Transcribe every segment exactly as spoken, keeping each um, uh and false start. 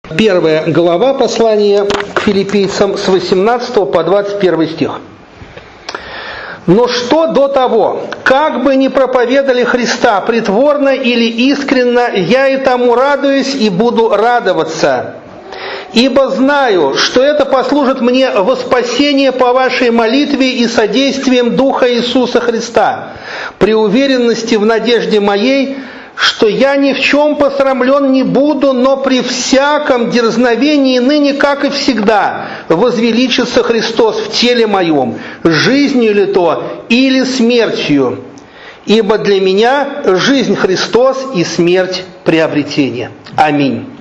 Первая глава послания к филиппийцам с восемнадцатого по двадцать первый стих. «Но что до того, как бы ни проповедали Христа притворно или искренно, я и тому радуюсь и буду радоваться. Ибо знаю, что это послужит мне во спасение по вашей молитве и содействием Духа Иисуса Христа, при уверенности в надежде моей, что я ни в чем посрамлен не буду, но при всяком дерзновении ныне, как и всегда, возвеличится Христос в теле моем, жизнью ли то или смертью. Ибо для меня жизнь Христос и смерть приобретение». Аминь.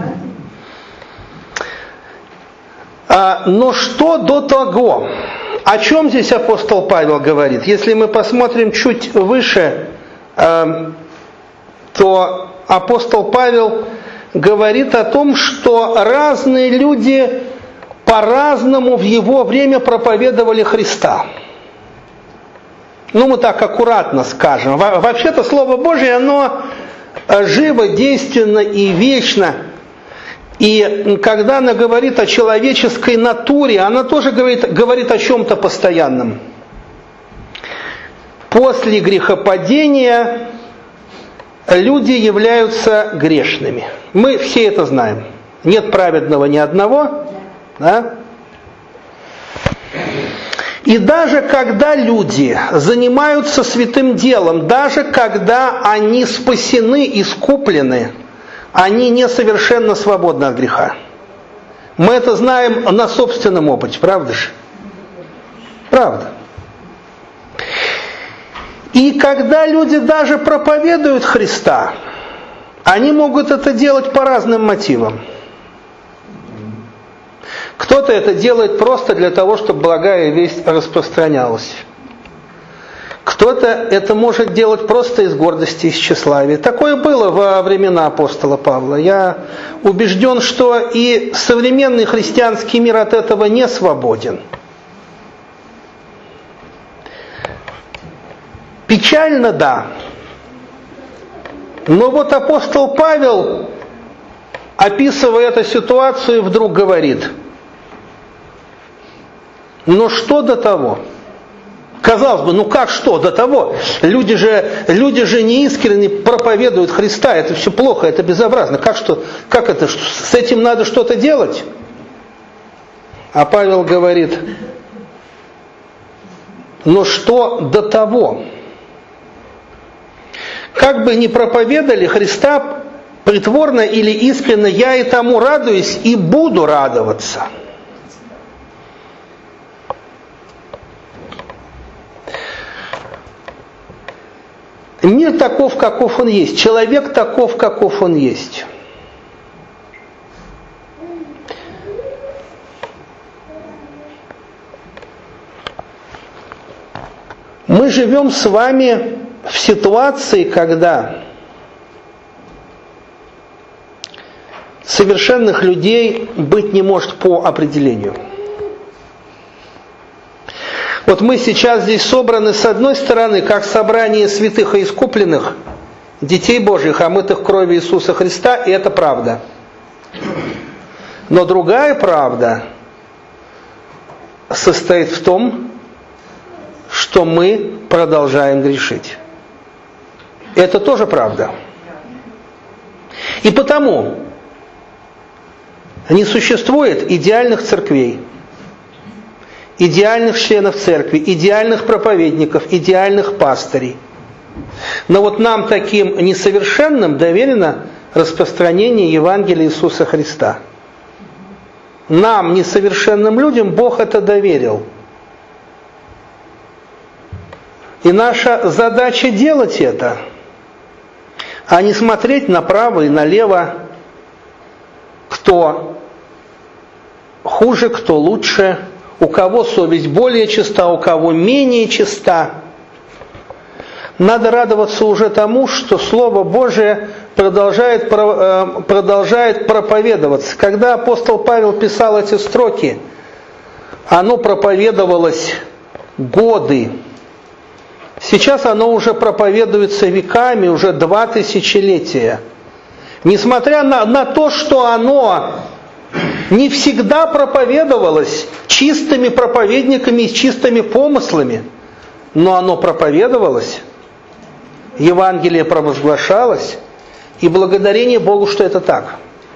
А, но что до того? О чем здесь апостол Павел говорит? Если мы посмотрим чуть выше, э, то апостол Павел говорит о том, что разные люди по-разному в его время проповедовали Христа. Ну, мы так аккуратно скажем. Во- вообще-то Слово Божие, оно живо, действенно и вечно. И когда она говорит о человеческой натуре, она тоже говорит, говорит о чем-то постоянном. После грехопадения люди являются грешными. Мы все это знаем. Нет праведного ни одного. Да? И даже когда люди занимаются святым делом, даже когда они спасены, искуплены, они несовершенно свободны от греха. Мы это знаем на собственном опыте, правда же? Правда. И когда люди даже проповедуют Христа, они могут это делать по разным мотивам. Кто-то это делает просто для того, чтобы благая весть распространялась. Кто-то это может делать просто из гордости, из тщеславия. Такое было во времена апостола Павла. Я убежден, что и современный христианский мир от этого не свободен. Печально, да. Но вот апостол Павел, описывая эту ситуацию, вдруг говорит: но что до того? Казалось бы, ну как что до того? Люди же, люди же неискренне проповедуют Христа, это все плохо, это безобразно. Как, что, как это? С этим надо что-то делать? А Павел говорит: но что до того? Как бы ни проповедали Христа притворно или искренно, я и тому радуюсь и буду радоваться. Мир таков, каков он есть. Человек таков, каков он есть. Мы живем с вами в ситуации, когда совершенных людей быть не может по определению. Вот мы сейчас здесь собраны, с одной стороны, как собрание святых и искупленных, детей Божьих, омытых кровью Иисуса Христа, и это правда. Но другая правда состоит в том, что мы продолжаем грешить. Это тоже правда. И потому не существует идеальных церквей, идеальных членов церкви, идеальных проповедников, идеальных пастырей. Но вот нам, таким несовершенным, доверено распространение Евангелия Иисуса Христа. Нам, несовершенным людям, Бог это доверил. И наша задача делать это, а не смотреть направо и налево, кто хуже, кто лучше, у кого совесть более чиста, у кого менее чиста. Надо радоваться уже тому, что Слово Божие продолжает, продолжает проповедоваться. Когда апостол Павел писал эти строки, оно проповедовалось годы. Сейчас оно уже проповедуется веками, уже два тысячелетия. Несмотря на, на то, что оно не всегда проповедовалось чистыми проповедниками и чистыми помыслами, но оно проповедовалось, Евангелие провозглашалось, и благодарение Богу, что это так.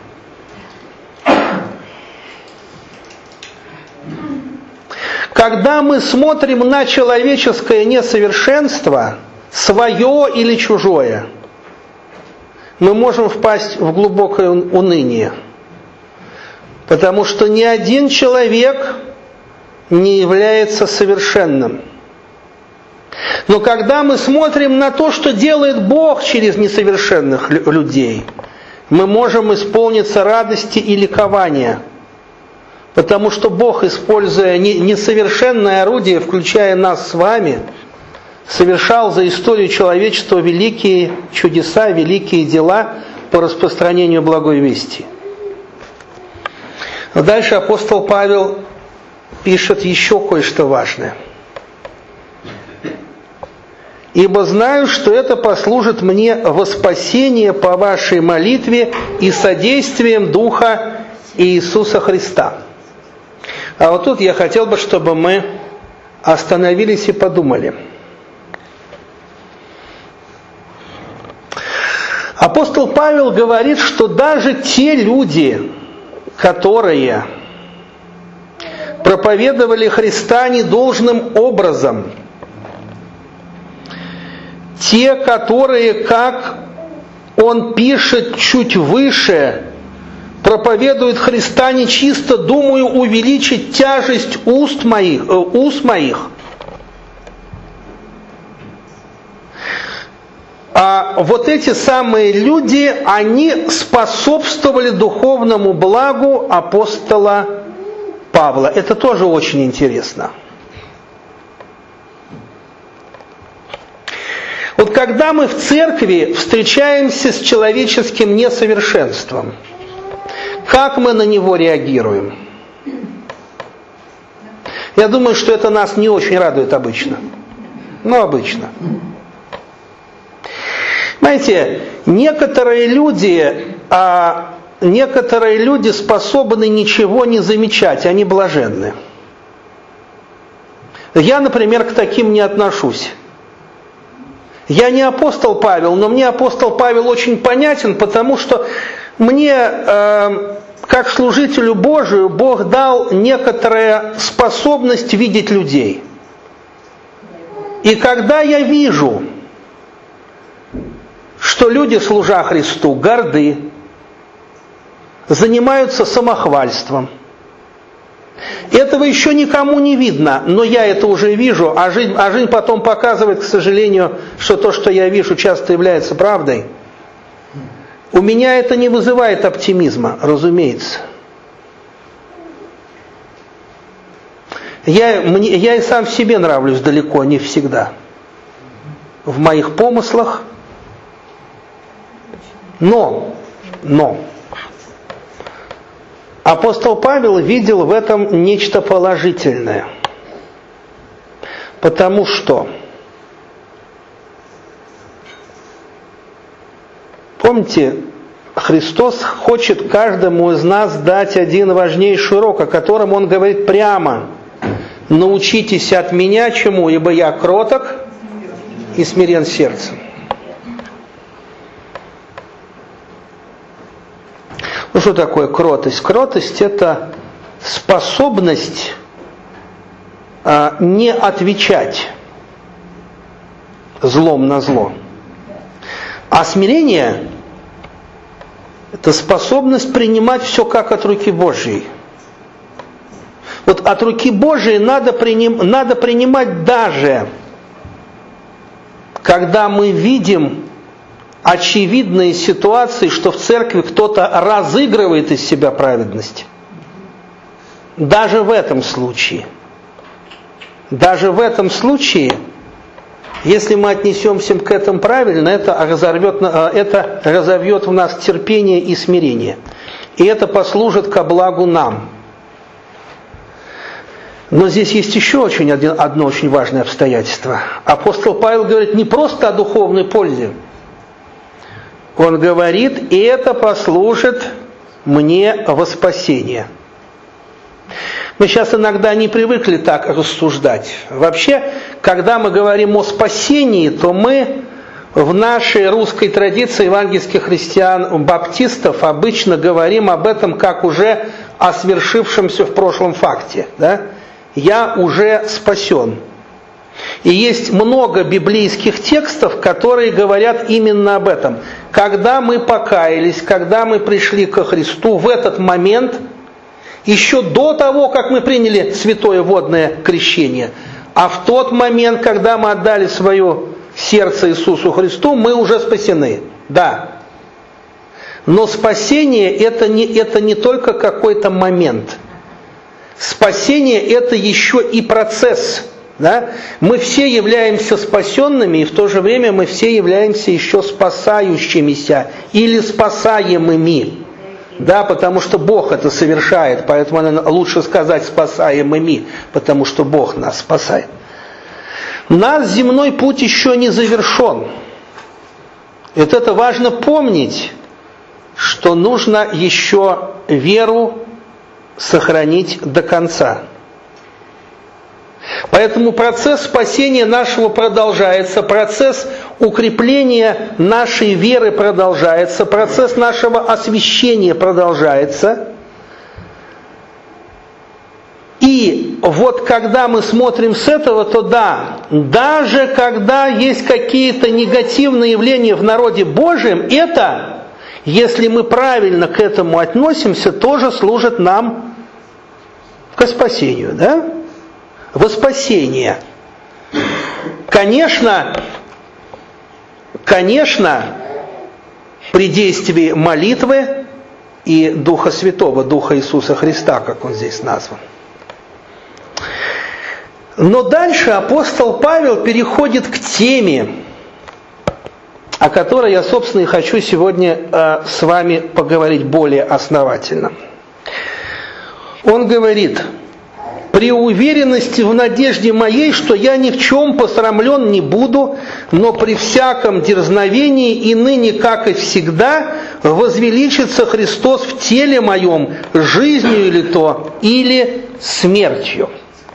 Когда мы смотрим на человеческое несовершенство, свое или чужое, мы можем впасть в глубокое уныние. Потому что ни один человек не является совершенным. Но когда мы смотрим на то, что делает Бог через несовершенных людей, мы можем исполниться радости и ликования. Потому что Бог, используя несовершенное орудие, включая нас с вами, совершал за историю человечества великие чудеса, великие дела по распространению благой вести. Но дальше апостол Павел пишет еще кое-что важное. «Ибо знаю, что это послужит мне во спасение по вашей молитве и содействием Духа Иисуса Христа». А вот тут я хотел бы, чтобы мы остановились и подумали. Апостол Павел говорит, что даже те люди, которые проповедовали Христа недолжным образом, те, которые, как он пишет чуть выше, проповедуют Христа нечисто, думаю увеличить тяжесть уст моих, э, уст моих. А вот эти самые люди, они способствовали духовному благу апостола Павла. Это тоже очень интересно. Вот когда мы в церкви встречаемся с человеческим несовершенством, как мы на него реагируем? Я думаю, что это нас не очень радует обычно. Ну, обычно. Знаете, некоторые люди, а, некоторые люди способны ничего не замечать, они блаженны. Я, например, к таким не отношусь. Я не апостол Павел, но мне апостол Павел очень понятен, потому что мне, э, как служителю Божию, Бог дал некоторую способность видеть людей. И когда я вижу, что люди, служа Христу, горды, занимаются самохвальством, этого еще никому не видно, но я это уже вижу, а жизнь, а жизнь потом показывает, к сожалению, что то, что я вижу, часто является правдой. У меня это не вызывает оптимизма, разумеется. Я, мне, я и сам себе нравлюсь далеко не всегда. В моих помыслах. Но, но, апостол Павел видел в этом нечто положительное. Потому что, помните, Христос хочет каждому из нас дать один важнейший урок, о котором Он говорит прямо. Научитесь от меня чему, ибо я кроток и смирен сердцем. Ну что такое кротость? Кротость – это способность а, не отвечать злом на зло. А смирение – это способность принимать все как от руки Божьей. Вот от руки Божией надо, приним, надо принимать даже, когда мы видим очевидные ситуации, что в церкви кто-то разыгрывает из себя праведность. Даже в этом случае. Даже в этом случае, если мы отнесемся к этому правильно, это разорвет, это разовьет в нас терпение и смирение. И это послужит ко благу нам. Но здесь есть еще очень один, одно очень важное обстоятельство. Апостол Павел говорит не просто о духовной пользе. Он говорит, и это послужит мне во спасение. Мы сейчас иногда не привыкли так рассуждать. Вообще, когда мы говорим о спасении, то мы в нашей русской традиции евангельских христиан-баптистов обычно говорим об этом как уже о свершившемся в прошлом факте. Да? Я уже спасен. И есть много библейских текстов, которые говорят именно об этом. Когда мы покаялись, когда мы пришли ко Христу, в этот момент, еще до того, как мы приняли святое водное крещение, а в тот момент, когда мы отдали свое сердце Иисусу Христу, мы уже спасены. Да. Но спасение это не, это не только какой-то момент. Спасение это еще и процесс. Да? Мы все являемся спасенными, и в то же время мы все являемся еще спасающимися или спасаемыми. Да, потому что Бог это совершает, поэтому лучше сказать спасаемыми, потому что Бог нас спасает. Наш земной путь еще не завершен. И вот это важно помнить, что нужно еще веру сохранить до конца. Поэтому процесс спасения нашего продолжается, процесс укрепления нашей веры продолжается, процесс нашего освящения продолжается. И вот когда мы смотрим с этого, то да, даже когда есть какие-то негативные явления в народе Божьем, это, если мы правильно к этому относимся, тоже служит нам к спасению, да? Во спасение. Конечно, конечно, при действии молитвы и Духа Святого, Духа Иисуса Христа, как он здесь назван. Но дальше апостол Павел переходит к теме, о которой я, собственно, и хочу сегодня э, с вами поговорить более основательно. Он говорит: «При уверенности в надежде моей, что я ни в чем посрамлен не буду, но при всяком дерзновении и ныне, как и всегда, возвеличится Христос в теле моем, жизнью или то, или смертью».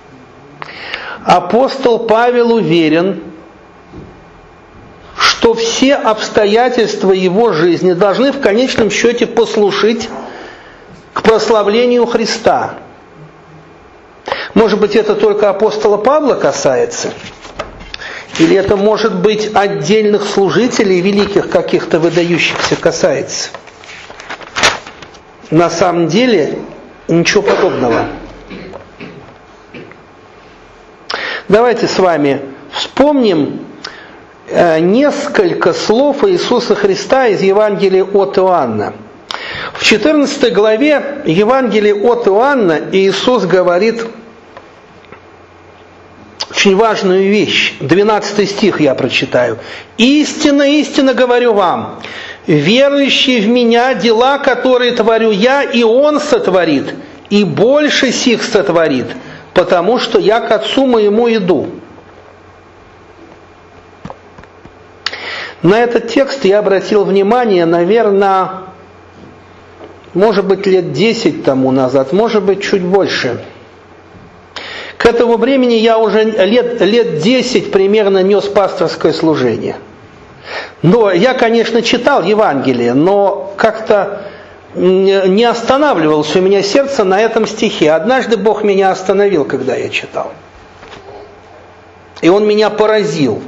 Апостол Павел уверен, что все обстоятельства его жизни должны в конечном счете послужить к прославлению Христа. Может быть, это только апостола Павла касается? Или это, может быть, отдельных служителей, великих каких-то выдающихся касается? На самом деле, ничего подобного. Давайте с вами вспомним несколько слов Иисуса Христа из Евангелия от Иоанна. В четырнадцатой главе Евангелия от Иоанна Иисус говорит очень важную вещь. двенадцатый стих я прочитаю. «Истинно, истинно говорю вам, верующий в Меня, дела, которые творю Я, и Он сотворит, и больше сих сотворит, потому что Я к Отцу Моему иду». На этот текст я обратил внимание, наверное, может быть, лет десять тому назад, может быть, чуть больше. К этому времени я уже лет, лет десять примерно нес пасторское служение. Но я, конечно, читал Евангелие, но как-то не останавливалось у меня сердце на этом стихе. Однажды Бог меня остановил, когда я читал. И Он меня поразил.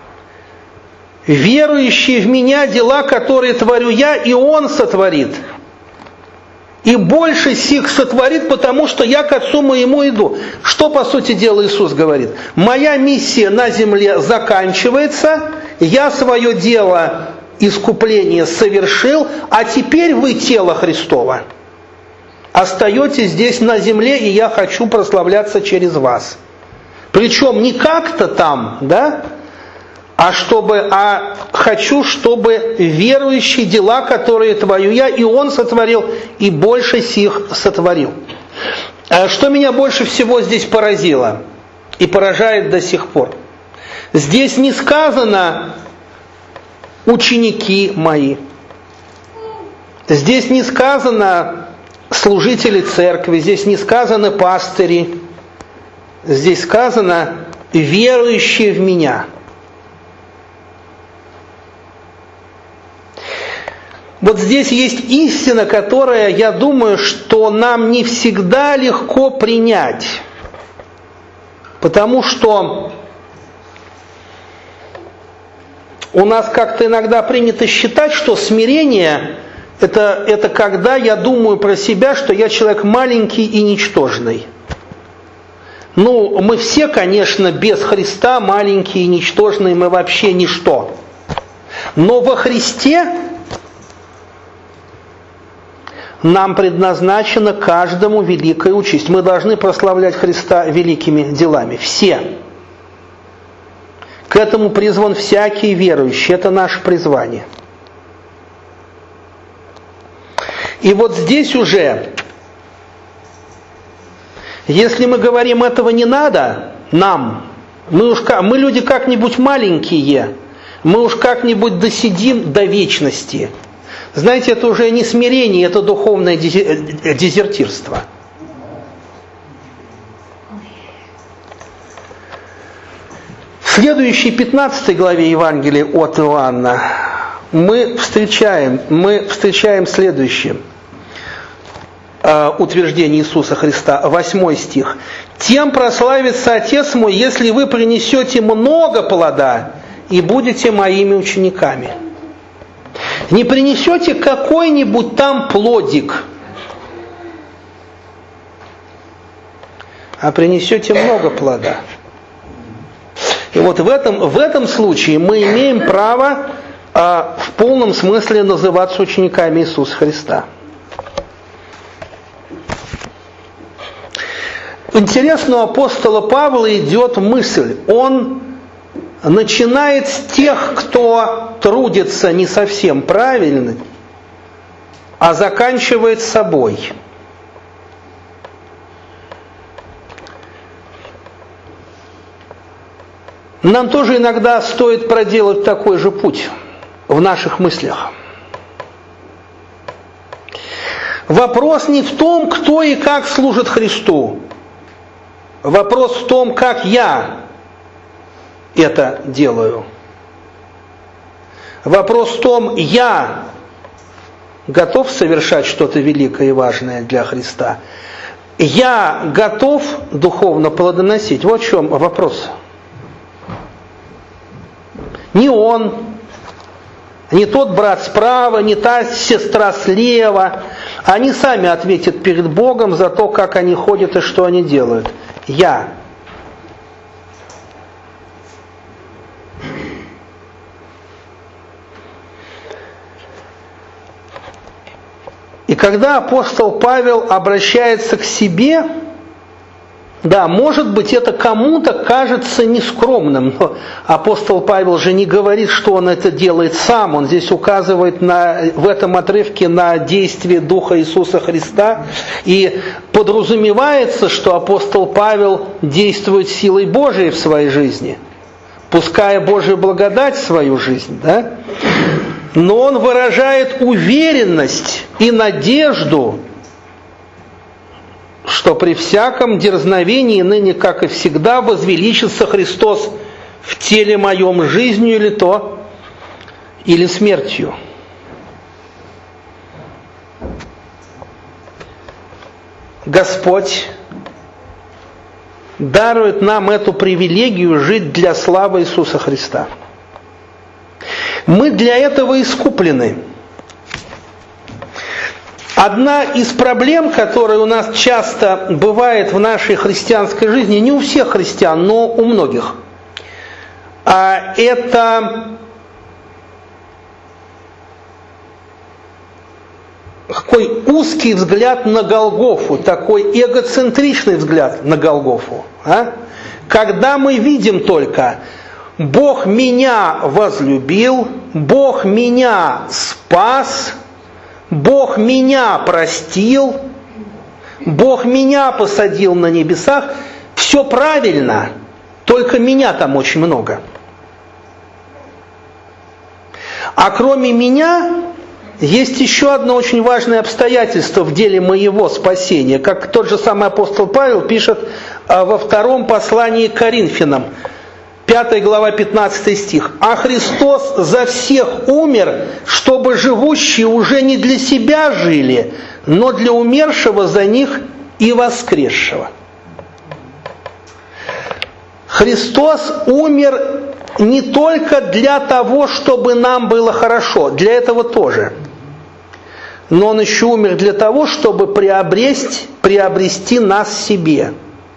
«Верующий в Меня, дела, которые творю Я, и Он сотворит. И больше сих сотворит, потому что Я к Отцу Моему иду». Что, по сути дела, Иисус говорит? Моя миссия на земле заканчивается, Я свое дело искупления совершил, а теперь вы, тело Христово, остаетесь здесь на земле, и Я хочу прославляться через вас. Причем не как-то там, да? А чтобы, а хочу, чтобы верующие дела, которые творю Я, и Он сотворил, и больше сих сотворил. Что меня больше всего здесь поразило и поражает до сих пор? Здесь не сказано «ученики мои». Здесь не сказано служители церкви, здесь не сказано пастыри, здесь сказано верующие в меня. Вот здесь есть истина, которая, я думаю, что нам не всегда легко принять. Потому что у нас как-то иногда принято считать, что смирение это, это когда я думаю про себя, что я человек маленький и ничтожный. Ну, мы все, конечно, без Христа маленькие и ничтожные, мы вообще ничто. Но во Христе нам предназначена каждому великая участь. Мы должны прославлять Христа великими делами. Все. К этому призван всякий верующий. Это наше призвание. И вот здесь уже, если мы говорим, этого не надо, нам, мы, уж, мы люди как-нибудь маленькие, мы уж как-нибудь досидим до вечности. Знаете, это уже не смирение, это духовное дезертирство. В следующей пятнадцатой главе Евангелия от Иоанна мы встречаем, мы встречаем следующее э, утверждение Иисуса Христа, восьмой стих. «Тем прославится Отец мой, если вы принесете много плода и будете моими учениками». Не принесете какой-нибудь там плодик, а принесете много плода. И вот в этом, в этом случае мы имеем право а, в полном смысле называться учениками Иисуса Христа. Интересно, у апостола Павла идет мысль. Он начинает с тех, кто трудится не совсем правильно, а заканчивает собой. Нам тоже иногда стоит проделать такой же путь в наших мыслях. Вопрос не в том, кто и как служит Христу. Вопрос в том, как я это делаю. Вопрос в том, я готов совершать что-то великое и важное для Христа. Я готов духовно плодоносить. Вот в чем вопрос. Не он, не тот брат справа, не та сестра слева. Они сами ответят перед Богом за то, как они ходят и что они делают. Я. И когда апостол Павел обращается к себе, да, может быть, это кому-то кажется нескромным, но апостол Павел же не говорит, что он это делает сам, он здесь указывает на, в этом отрывке на действие Духа Иисуса Христа, и подразумевается, что апостол Павел действует силой Божией в своей жизни, пуская Божию благодать в свою жизнь, да? Но он выражает уверенность и надежду, что при всяком дерзновении ныне, как и всегда, возвеличится Христос в теле моем жизнью или то, или смертью. Господь дарует нам эту привилегию жить для славы Иисуса Христа. Мы для этого искуплены. Одна из проблем, которая у нас часто бывает в нашей христианской жизни, не у всех христиан, но у многих, это такой узкий взгляд на Голгофу, такой эгоцентричный взгляд на Голгофу. А? Когда мы видим только «Бог меня возлюбил», «Бог меня спас», «Бог меня простил», «Бог меня посадил на небесах», все правильно, только меня там очень много. А кроме меня есть еще одно очень важное обстоятельство в деле моего спасения, как тот же самый апостол Павел пишет во втором послании к Коринфянам, пятая глава, пятнадцатый стих. «А Христос за всех умер, чтобы живущие уже не для себя жили, но для умершего за них и воскресшего». Христос умер не только для того, чтобы нам было хорошо, для этого тоже. Но Он еще умер для того, чтобы приобрести, приобрести нас себе.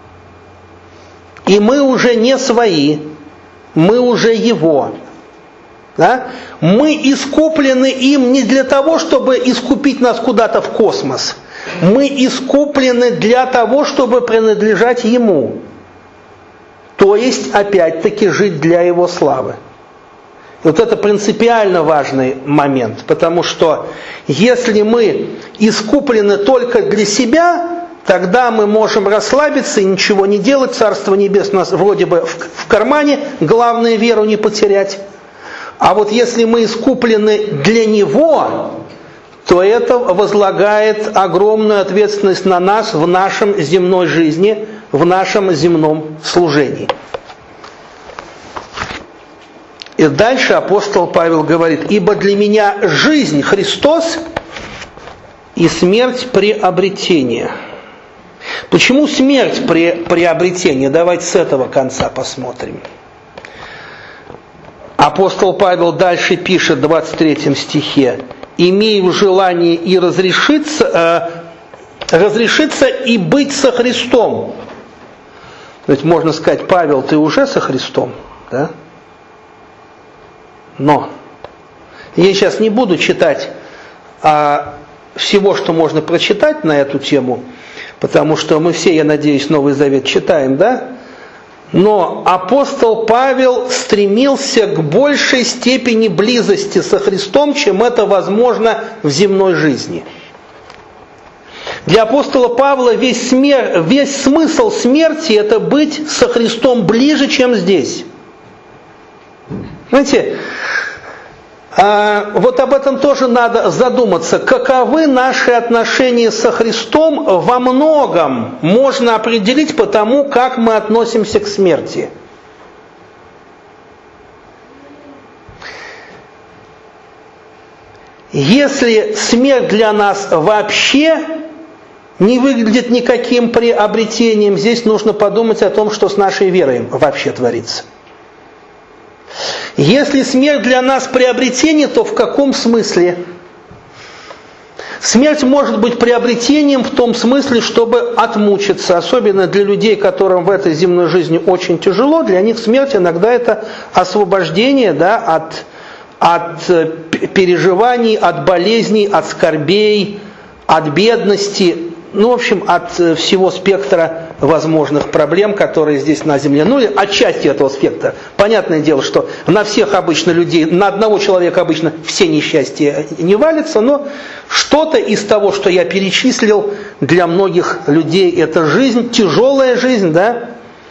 И мы уже не свои, мы уже Его. Да? Мы искуплены им не для того, чтобы искупить нас куда-то в космос. Мы искуплены для того, чтобы принадлежать Ему. То есть, опять-таки, жить для Его славы. И вот это принципиально важный момент, потому что если мы искуплены только для себя, тогда мы можем расслабиться и ничего не делать, Царство Небесное у нас вроде бы в, в кармане, главное веру не потерять. А вот если мы искуплены для Него, то это возлагает огромную ответственность на нас в нашем земной жизни, в нашем земном служении. И дальше апостол Павел говорит: «Ибо для меня жизнь Христос и смерть приобретение». Почему смерть при, приобретение? Давайте с этого конца посмотрим. Апостол Павел дальше пишет в двадцать третьем стихе: «Имею желание и разрешиться, э, разрешиться и быть со Христом». Ведь можно сказать: Павел, ты уже со Христом, да? Но я сейчас не буду читать а, всего, что можно прочитать на эту тему, потому что мы все, я надеюсь, Новый Завет читаем, да? Но апостол Павел стремился к большей степени близости со Христом, чем это возможно в земной жизни. Для апостола Павла весь, смер... весь смысл смерти – это быть со Христом ближе, чем здесь. Знаете, а, вот об этом тоже надо задуматься. Каковы наши отношения со Христом, во многом можно определить по тому, как мы относимся к смерти. Если смерть для нас вообще не выглядит никаким приобретением, здесь нужно подумать о том, что с нашей верой вообще творится. Если смерть для нас приобретение, то в каком смысле? Смерть может быть приобретением в том смысле, чтобы отмучиться. Особенно для людей, которым в этой земной жизни очень тяжело, для них смерть иногда это освобождение, да, от, от переживаний, от болезней, от скорбей, от бедности. Ну, в общем, от всего спектра возможных проблем, которые здесь на земле. Ну, или отчасти этого спектра. Понятное дело, что на всех обычно людей, на одного человека обычно все несчастья не валятся, но что-то из того, что я перечислил, для многих людей это жизнь, тяжелая жизнь, да?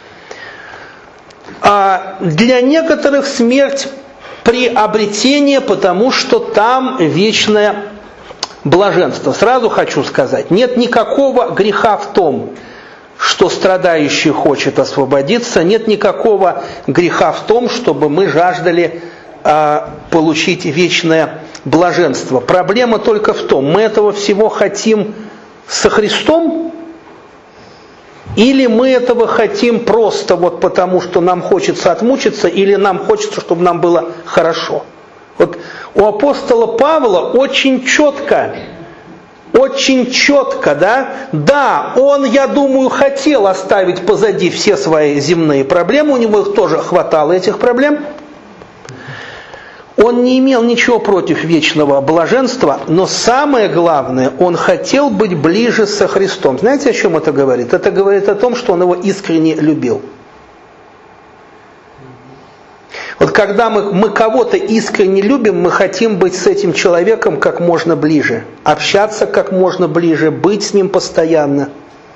А для некоторых смерть приобретение, потому что там вечная блаженство. Сразу хочу сказать, нет никакого греха в том, что страдающий хочет освободиться, нет никакого греха в том, чтобы мы жаждали э, получить вечное блаженство. Проблема только в том, мы этого всего хотим со Христом, или мы этого хотим просто вот потому, что нам хочется отмучиться, или нам хочется, чтобы нам было хорошо. Вот у апостола Павла очень четко, очень четко, да, да, он, я думаю, хотел оставить позади все свои земные проблемы, у него их тоже хватало, этих проблем. Он не имел ничего против вечного блаженства, но самое главное, он хотел быть ближе со Христом. Знаете, о чем это говорит? Это говорит о том, что он его искренне любил. Вот когда мы, мы кого-то искренне любим, мы хотим быть с этим человеком как можно ближе, общаться как можно ближе, быть с ним постоянно.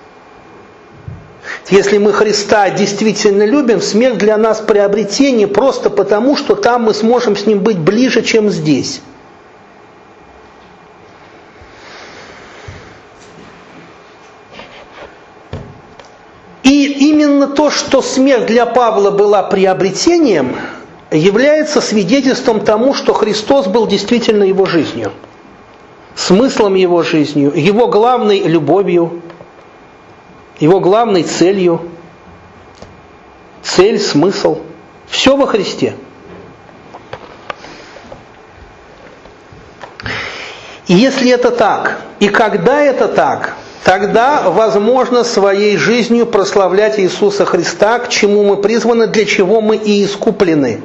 Если мы Христа действительно любим, смерть для нас приобретение просто потому, что там мы сможем с ним быть ближе, чем здесь. именно то, что смерть для Павла была приобретением, является свидетельством тому, что Христос был действительно его жизнью, смыслом его жизнью, его главной любовью, его главной целью. Цель, смысл. Все во Христе. И если это так, и когда это так, тогда возможно своей жизнью прославлять Иисуса Христа, к чему мы призваны, для чего мы и искуплены.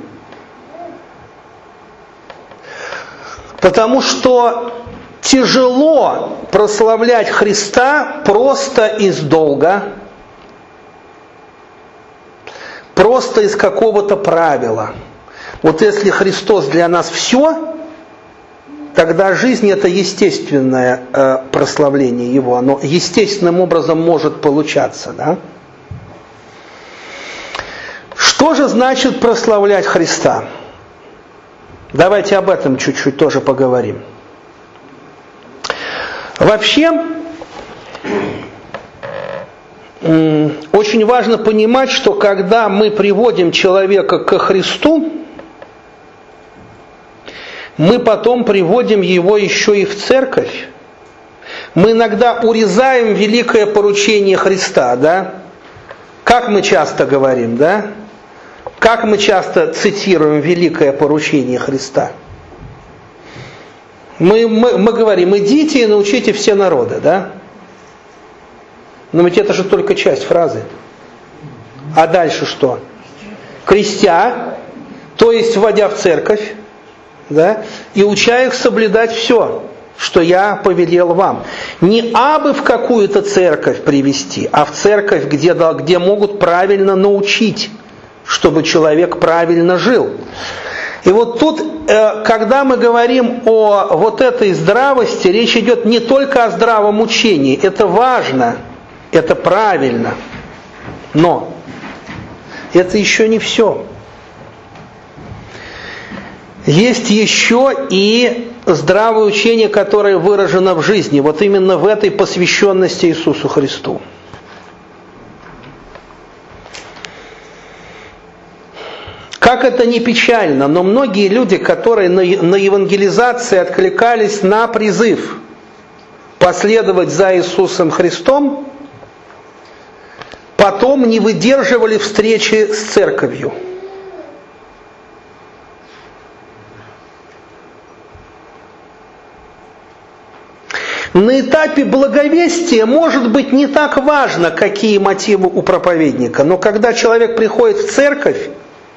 Потому что тяжело прославлять Христа просто из долга, просто из какого-то правила. Вот если Христос для нас все, тогда жизнь – это естественное э, прославление Его. Оно естественным образом может получаться. Да? Что же значит прославлять Христа? Давайте об этом чуть-чуть тоже поговорим. Вообще, очень важно понимать, что когда мы приводим человека ко Христу, мы потом приводим его еще и в церковь. Мы иногда урезаем великое поручение Христа, да? Как мы часто говорим, да? Как мы часто цитируем великое поручение Христа? Мы, мы, мы говорим, идите и научите все народы, да? Но ведь это же только часть фразы. А дальше что? Крестя, то есть вводя в церковь, да, и уча их соблюдать все, что я повелел вам. Не абы в какую-то церковь привести, а в церковь, где, где могут правильно научить, чтобы человек правильно жил. И вот тут, когда мы говорим о вот этой здравости, речь идет не только о здравом учении. Это важно, это правильно. Но это еще не все. Есть еще и здравое учение, которое выражено в жизни. Вот именно в этой посвященности Иисусу Христу. Как это ни печально, но многие люди, которые на, на евангелизации откликались на призыв последовать за Иисусом Христом, потом не выдерживали встречи с церковью. На этапе благовестия может быть не так важно, какие мотивы у проповедника, но когда человек приходит в церковь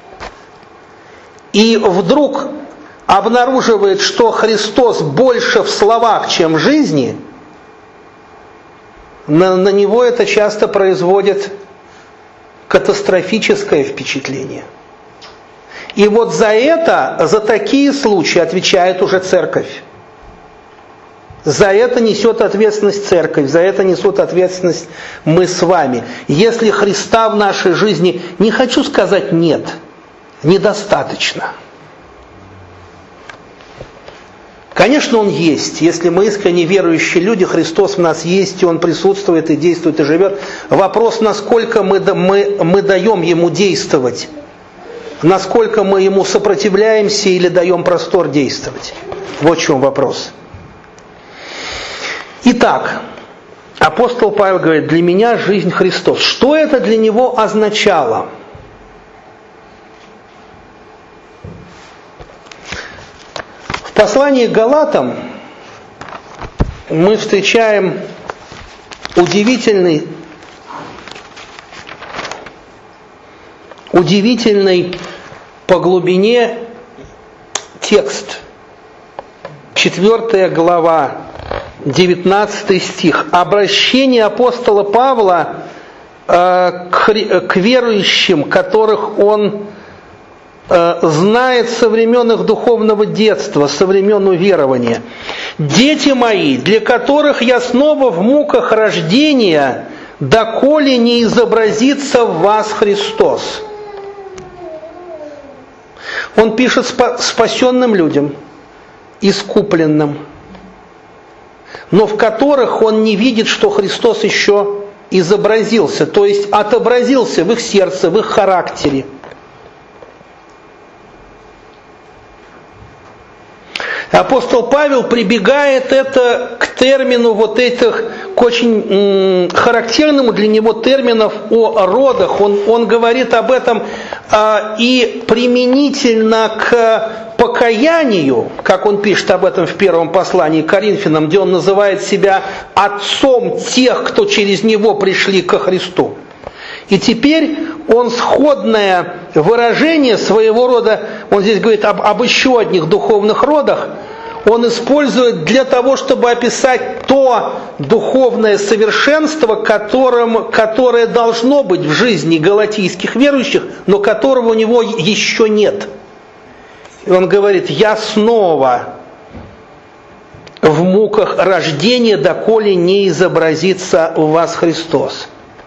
и вдруг обнаруживает, что Христос больше в словах, чем в жизни, на, на него это часто производит катастрофическое впечатление. И вот за это, за такие случаи отвечает уже церковь. За это несет ответственность церковь, за это несут ответственность мы с вами. Если Христа в нашей жизни, не хочу сказать нет, недостаточно. Конечно, Он есть. Если мы искренне верующие люди, Христос в нас есть, и Он присутствует, и действует, и живет. Вопрос, насколько мы, мы, мы даем Ему действовать. Насколько мы Ему сопротивляемся или даем простор действовать. Вот в чем вопрос. Итак, апостол Павел говорит, для меня жизнь Христос. Что это для него означало? В послании к Галатам мы встречаем удивительный, удивительный по глубине текст. Четвертая глава, девятнадцатый стих. Обращение апостола Павла э, к, к верующим, которых он э, знает со времен их духовного детства, со времен уверования. «Дети мои, для которых я снова в муках рождения, доколе не изобразится в вас Христос». Он пишет спасенным людям, искупленным, но в которых он не видит, что Христос еще изобразился, то есть отобразился в их сердце, в их характере. Апостол Павел прибегает это к термину вот этих, к очень м, характерному для него терминов о родах. Он, он говорит об этом а, и применительно к покаянию, как он пишет об этом в первом послании к Коринфянам, где он называет себя отцом тех, кто через него пришли ко Христу. И теперь он сходное выражение своего рода, он здесь говорит об, об еще одних духовных родах, он использует для того, чтобы описать то духовное совершенство, которым, которое должно быть в жизни галатийских верующих, но которого у него еще нет. И он говорит: «Я снова в муках рождения, доколе не изобразится в вас Христос».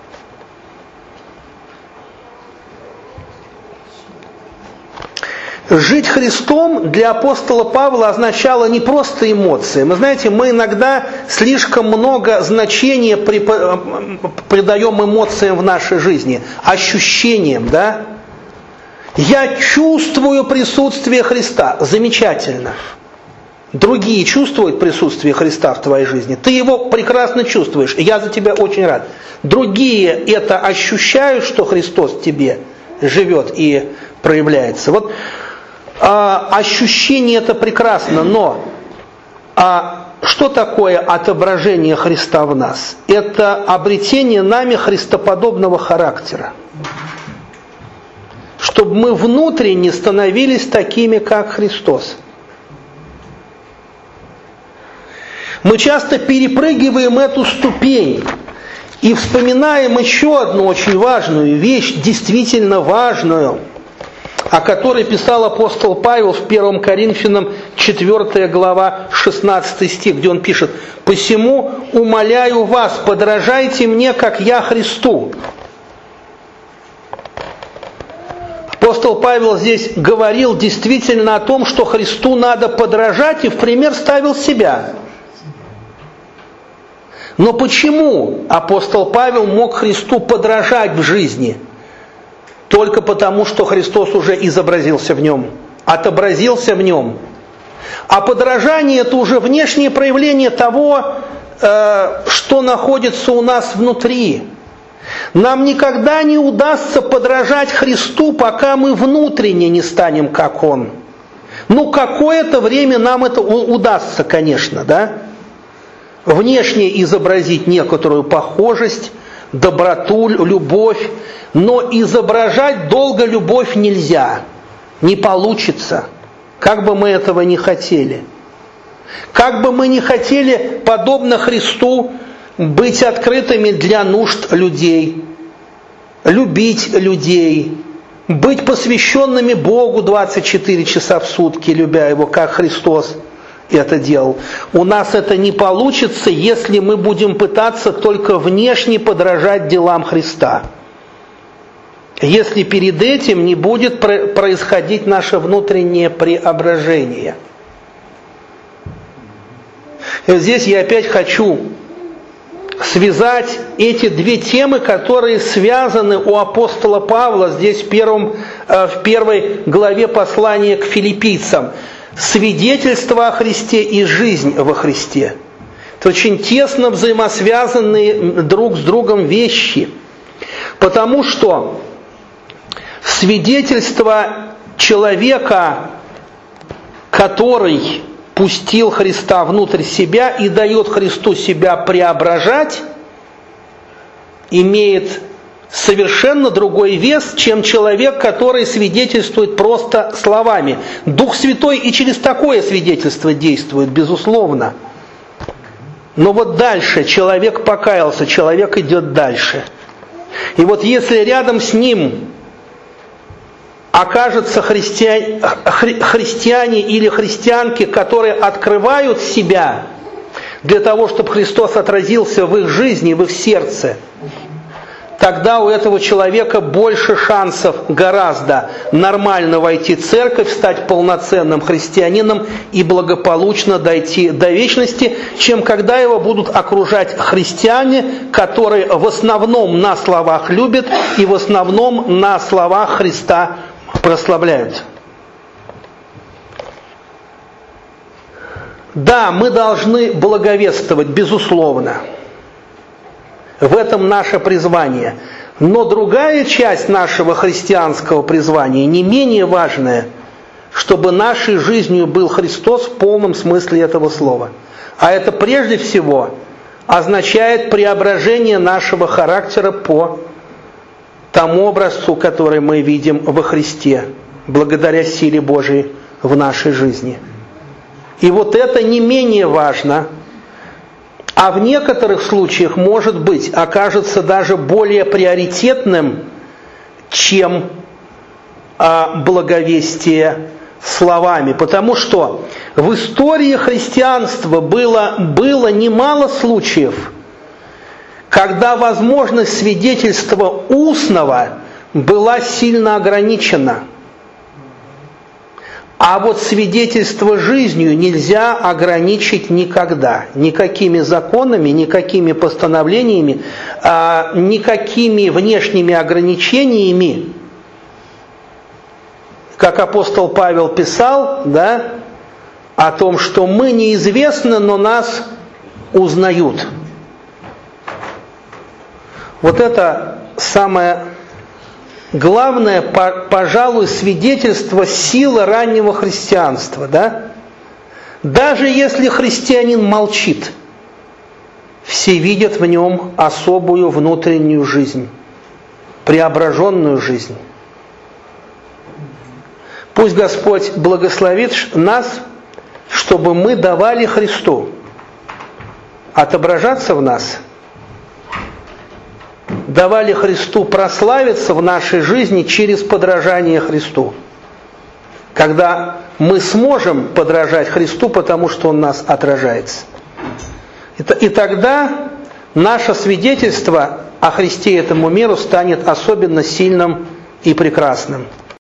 Жить Христом для апостола Павла означало не просто эмоции. Мы знаете, мы иногда слишком много значения придаем эмоциям в нашей жизни, ощущениям, да? Я чувствую присутствие Христа. Замечательно. Другие чувствуют присутствие Христа в твоей жизни. Ты его прекрасно чувствуешь. И я за тебя очень рад. Другие это ощущают, что Христос в тебе живет и проявляется. Вот а, ощущение это прекрасно, но а, что такое отображение Христа в нас? Это обретение нами христоподобного характера. Чтобы мы внутренне становились такими, как Христос. Мы часто перепрыгиваем эту ступень и вспоминаем еще одну очень важную вещь, действительно важную, о которой писал апостол Павел в первом Коринфянам четвёртая глава шестнадцатый стих, где он пишет: «Посему умоляю вас, подражайте мне, как я Христу». Апостол Павел здесь говорил действительно о том, что Христу надо подражать, и в пример ставил себя. Но почему апостол Павел мог Христу подражать в жизни? Только потому, что Христос уже изобразился в нем, отобразился в нем. А подражание – это уже внешнее проявление того, что находится у нас внутри. Нам никогда не удастся подражать Христу, пока мы внутренне не станем как Он. Ну, какое-то время нам это удастся, конечно, да? Внешне изобразить некоторую похожесть, доброту, любовь, но изображать долго любовь нельзя, не получится, как бы мы этого не хотели. Как бы мы не хотели, подобно Христу, быть открытыми для нужд людей, любить людей, быть посвященными Богу двадцать четыре часа в сутки, любя Его, как Христос это делал. У нас это не получится, если мы будем пытаться только внешне подражать делам Христа. Если перед этим не будет происходить наше внутреннее преображение. И здесь я опять хочу связать эти две темы, которые связаны у апостола Павла здесь в, первом, в первой главе послания к филиппийцам. Свидетельство о Христе и жизнь во Христе. Это очень тесно взаимосвязанные друг с другом вещи. Потому что свидетельство человека, который пустил Христа внутрь себя и дает Христу себя преображать, имеет совершенно другой вес, чем человек, который свидетельствует просто словами. Дух Святой и через такое свидетельство действует, безусловно. Но вот дальше человек покаялся, человек идет дальше. И вот если рядом с ним окажутся христиане, христиане или христианки, которые открывают себя для того, чтобы Христос отразился в их жизни, в их сердце, тогда у этого человека больше шансов гораздо нормально войти в церковь, стать полноценным христианином и благополучно дойти до вечности, чем когда его будут окружать христиане, которые в основном на словах любят и в основном на словах Христа прославляют. Да, мы должны благовествовать, безусловно. В этом наше призвание. Но другая часть нашего христианского призвания, не менее важная, чтобы нашей жизнью был Христос в полном смысле этого слова. А это прежде всего означает преображение нашего характера по тому образцу, который мы видим во Христе, благодаря силе Божией в нашей жизни. И вот это не менее важно, а в некоторых случаях, может быть, окажется даже более приоритетным, чем а, благовестие словами. Потому что в истории христианства было, было немало случаев, когда возможность свидетельства устного была сильно ограничена. А вот свидетельство жизнью нельзя ограничить никогда. Никакими законами, никакими постановлениями, а, никакими внешними ограничениями. Как апостол Павел писал, да, о том, что мы неизвестны, но нас узнают. Вот это самое главное, пожалуй, свидетельство силы раннего христианства. Да? Даже если христианин молчит, все видят в нем особую внутреннюю жизнь, преображенную жизнь. Пусть Господь благословит нас, чтобы мы давали Христу отображаться в нас, давали Христу прославиться в нашей жизни через подражание Христу. Когда мы сможем подражать Христу, потому что Он нас отражается. И тогда наше свидетельство о Христе этому миру станет особенно сильным и прекрасным.